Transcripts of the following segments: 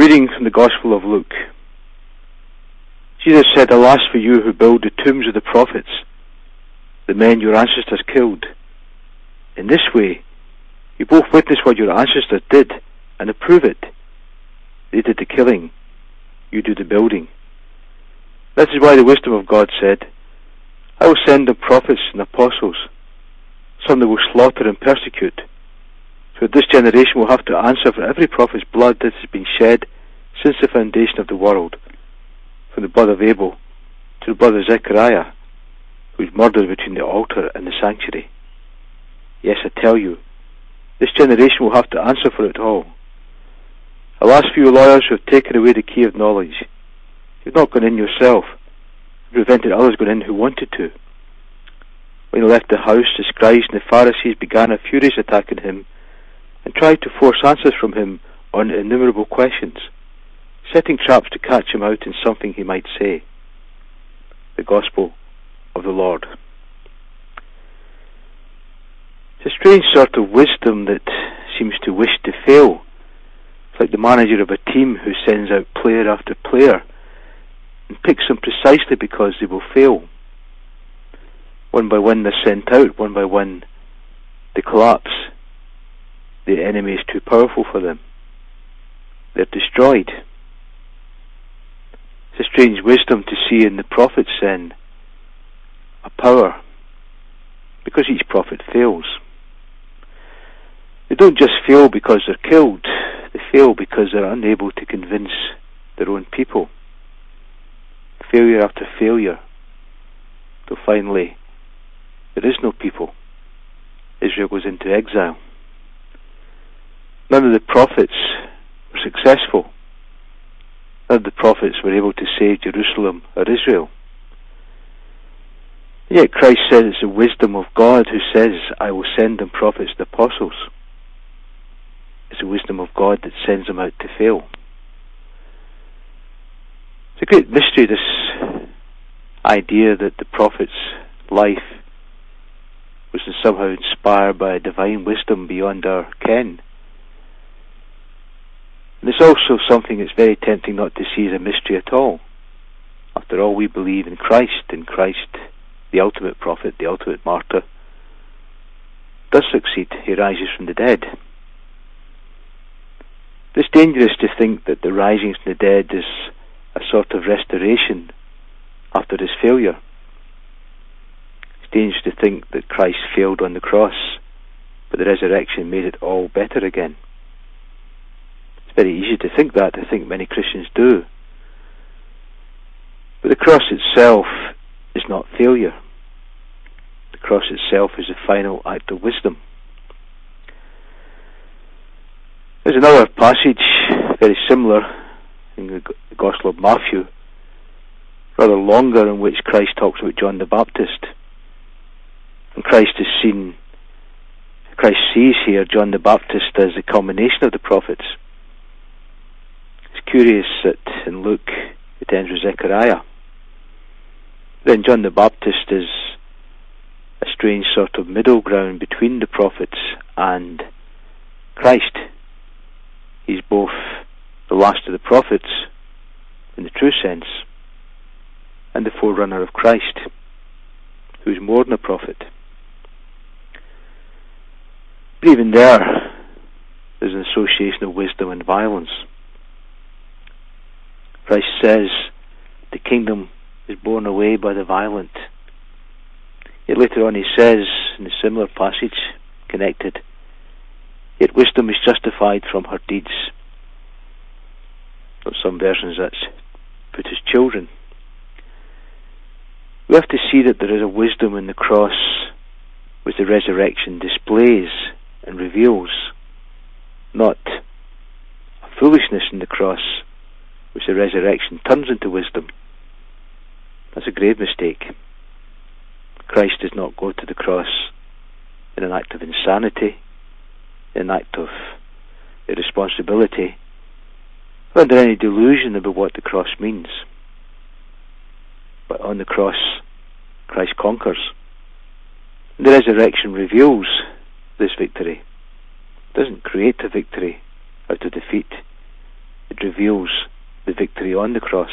Reading from the Gospel of Luke. Jesus said, "Alas for you who build the tombs of the prophets, the men your ancestors killed. In this way, you both witness what your ancestors did and approve it. They did the killing, you do the building. That is why the wisdom of God said, I will send them prophets and apostles. Some they will slaughter and persecute. So this generation will have to answer for every prophet's blood that has been shed since the foundation of the world, from the blood of Abel to the blood of Zechariah, who was murdered between the altar and the sanctuary. Yes, I tell you, this generation will have to answer for it all. Alas for you lawyers who have taken away the key of knowledge. You have not gone in yourself, and prevented others going in who wanted to." When he left the house, the scribes and the Pharisees began a furious attack on him, and tried to force answers from him on innumerable questions, setting traps to catch him out in something he might say. The Gospel of the Lord. It's a strange sort of wisdom that seems to wish to fail. It's like the manager of a team who sends out player after player and picks them precisely because they will fail. One by one they're sent out, one by one they collapse. The enemy is too powerful for them. They're destroyed. It's a strange wisdom to see in the prophets then a power, because each prophet fails. They don't just fail because they're killed, they fail because they're unable to convince their own people. Failure after failure, till finally there is no people. Israel goes into exile. None of the prophets were successful. None of the prophets were able to save Jerusalem or Israel. Yet Christ says it's the wisdom of God who says, I will send them prophets and apostles. It's the wisdom of God that sends them out to fail. It's a great mystery, this idea that the prophet's life was somehow inspired by a divine wisdom beyond our ken. And it's also something that's very tempting not to see as a mystery at all. After all, we believe in Christ, the ultimate prophet, the ultimate martyr, does succeed. He rises from the dead. It's dangerous to think that the rising from the dead is a sort of restoration after his failure. It's dangerous to think that Christ failed on the cross, but the resurrection made it all better again. It's very easy to think that. I think many Christians do. But the cross itself is not failure. The cross itself is the final act of wisdom. There's another passage, very similar, in the Gospel of Matthew, rather longer, in which Christ talks about John the Baptist. And Christ sees here John the Baptist as the culmination of the prophets. It's curious that in Luke it ends with Zechariah. Then John the Baptist is a strange sort of middle ground between the prophets and Christ. He's both the last of the prophets, in the true sense, and the forerunner of Christ, who is more than a prophet. But even there's an association of wisdom and violence. Christ says the kingdom is borne away by the violent. Yet later on he says, in a similar passage, connected, yet wisdom is justified from her deeds. In some versions that's put as children. We have to see that there is a wisdom in the cross which the resurrection displays and reveals, not a foolishness in the cross which the resurrection turns into wisdom. That's a grave mistake. Christ does not go to the cross in an act of insanity, in an act of irresponsibility, or under any delusion about what the cross means. But on the cross, Christ conquers. The resurrection reveals this victory. It doesn't create a victory out of defeat. It It reveals the victory on the cross.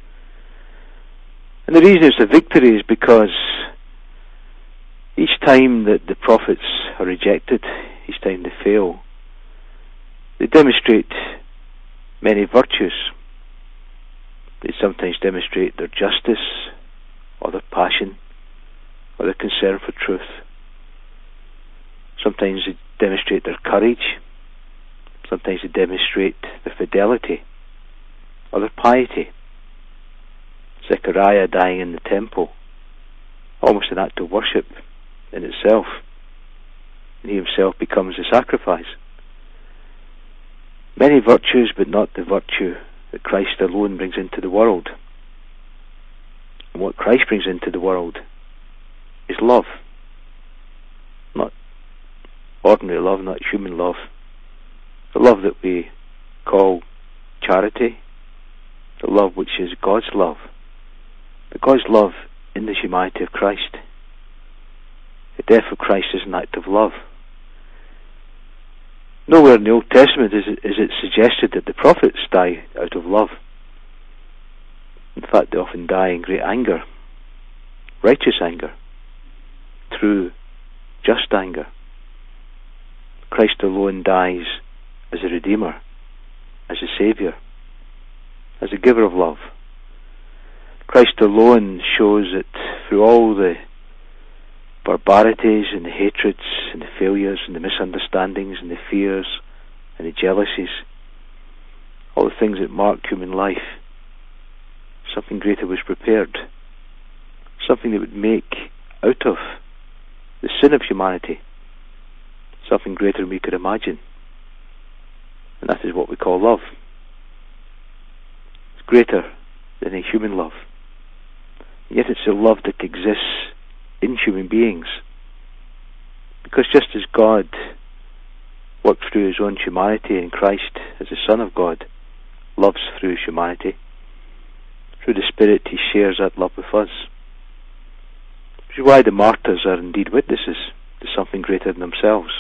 And the reason it's a victory is because each time that the prophets are rejected, each time they fail, they demonstrate many virtues. They sometimes demonstrate their justice, or their passion, or their concern for truth. Sometimes they demonstrate their courage. Sometimes they demonstrate their fidelity, or their piety. Zechariah dying in the temple, almost an act of worship in itself. And he himself becomes a sacrifice. Many virtues, but not the virtue that Christ alone brings into the world. And what Christ brings into the world is love. Not ordinary love, not human love. The love that we call charity. The love which is God's love. But God's love in the humanity of Christ. The death of Christ is an act of love. Nowhere in the Old Testament is it suggested that the prophets die out of love. In fact, they often die in great anger, righteous anger, true, just anger. Christ alone dies as a Redeemer, as a Saviour, as a giver of love. Christ alone shows that through all the barbarities and the hatreds and the failures and the misunderstandings and the fears and the jealousies, all the things that mark human life, something greater was prepared. Something that would make out of the sin of humanity something greater than we could imagine. And that is what we call love. It's greater than a human love. And yet it's a love that exists in human beings. Because just as God worked through his own humanity in Christ as the Son of God loves through humanity, through the Spirit he shares that love with us. Which is why the martyrs are indeed witnesses to something greater than themselves.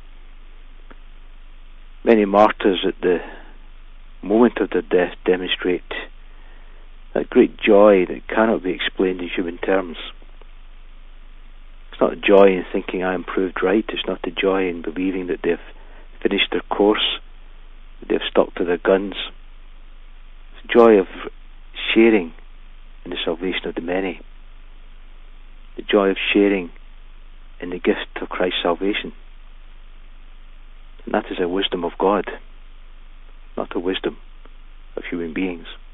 Many martyrs at the moment of their death demonstrate that great joy that cannot be explained in human terms. It's not a joy in thinking I am proved right. It's not a joy in believing that they've finished their course, that they've stuck to their guns. It's a joy of sharing in the salvation of the many. The joy of sharing in the gift of Christ's salvation. And that is a wisdom of God, not a wisdom of human beings.